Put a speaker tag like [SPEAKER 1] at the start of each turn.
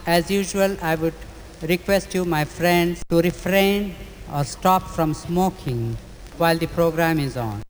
[SPEAKER 1] As usual, I would request you, my friends, to refrain or stop from smoking while the program is on.